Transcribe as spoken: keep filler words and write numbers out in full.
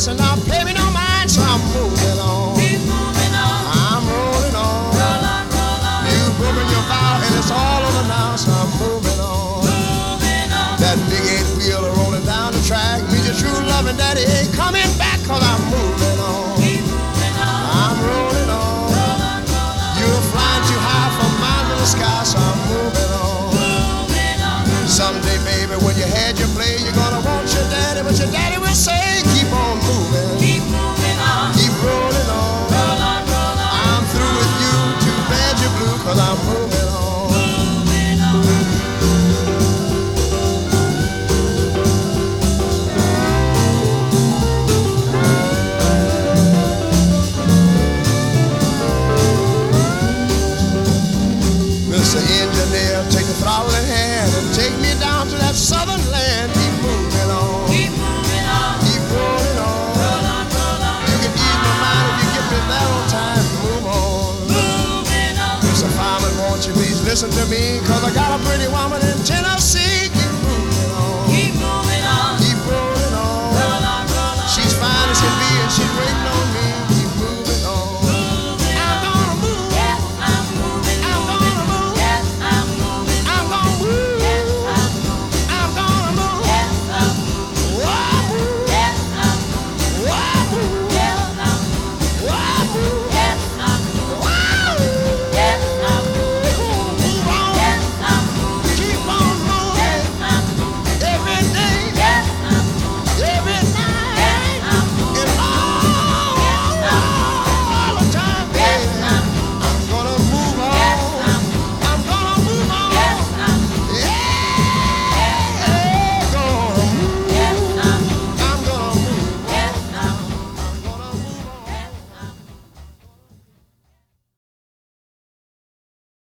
listen now, pay me no mind, so I'm moving on. Keep moving on. I'm rolling on. Roll on, roll on. You've broken your vow and it's all over now, so I'm moving on. Moving on. That big eight wheel rolling down the track means your true loving daddy ain't coming back, cause I'm moving on. Keep moving on. I'm rolling on. Roll on, roll on. You're flying too high for my little sky, so I'm moving on. Moving on. Someday, baby, when you had your play, you're gonna want your daddy, but your daddy will say, keep on moving. Keep moving on. Keep rolling on. Roll on, roll on. I'm through with you, too bad you're blue, cause I'm moving on. Moving on. Mister Engineer, take the throttle in hand and take me down to that southern land. Keep moving on. Keep moving on. Keep rolling on. Roll on, roll on. You can ease my mind if you get me there on time. Move on. Moving on. Mister Fireman, won't you please listen to me? Cause I got a pretty woman in Tennessee.